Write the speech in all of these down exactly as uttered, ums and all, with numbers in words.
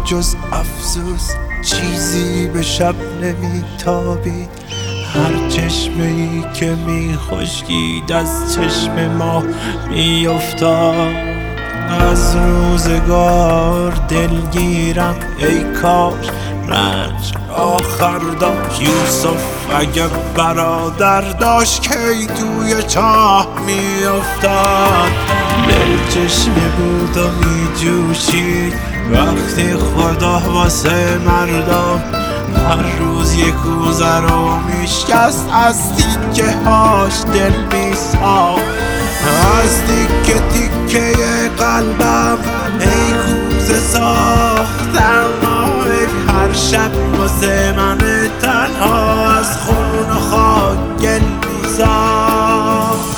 جز افسوس چیزی به شب نمیتابید. هر چشمه ای که می خشکید از چشم ما می افتاد. از روزگار دلگیرم ای کاش رنج آخر داشت. یوسف اگه برادر داشت کی توی چاه می افتاد. دل چشمه بود و می جوشید وقتی خدا واسه مردم هر روز یک کوزه رو میشکست. از تیکه هاش دل میساخت، از تیکه تیکه قلبم ای کوزه ساختم. هر شب واسه من تنها از خون و خاک گل میساخت.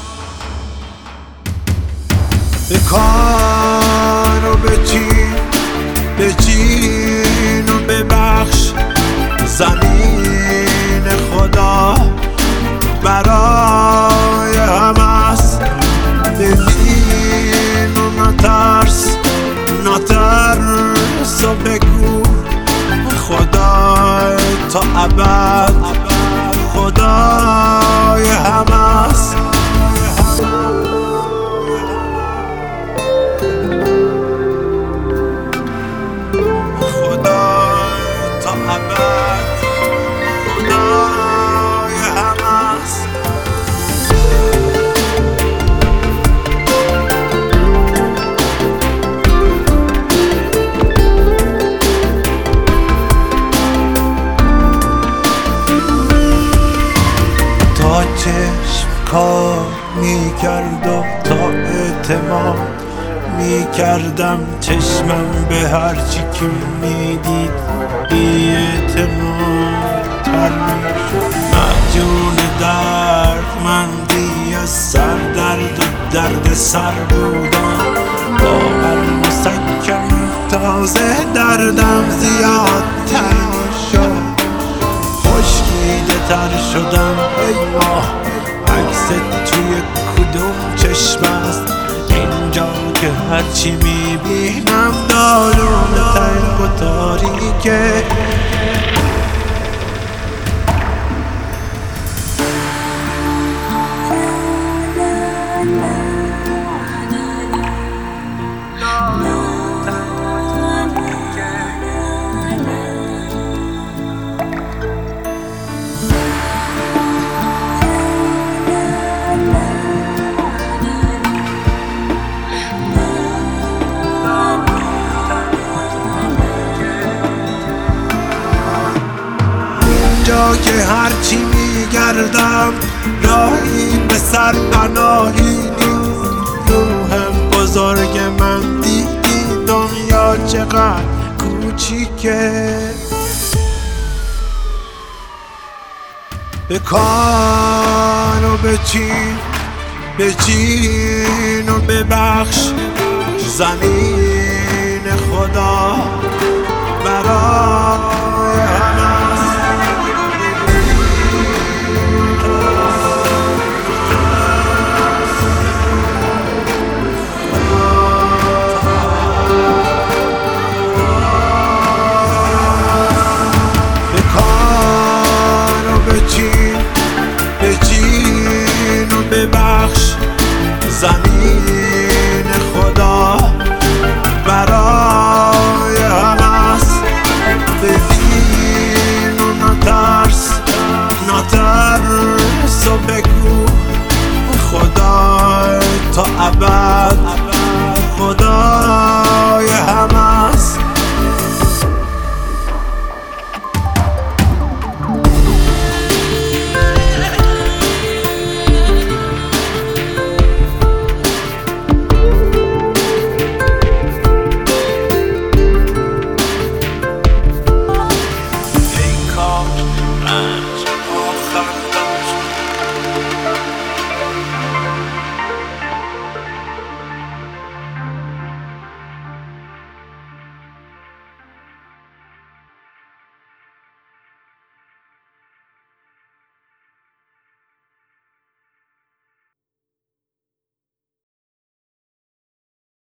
بکن و بچین، بچین و ببخش. زمین خدا برای همه است. ببین و نترس، نترس و بگو خدا تا ابد خدای همه است. تا چشم کار می کرد و تا اعتماد می کردم چشمم به هرچی که می دید بی اعتماد تر می شد. مجون درد مندی از سر درد و درد سر بودم. با هر مسکن تازه دردم زیادتر می شد. خشکیده تر شدم ای ماه، عکس توی کدوم چشم است اینجا که هرچی میبینم دارون تنگ و تاریکه. اینجا که هرچی میگردم راهی به سر پناهی نیست. روحم بزرگ من دیدی دنیا چقدر کوچیکه. بکن و بچین، بچین و ببخش. زمین خدا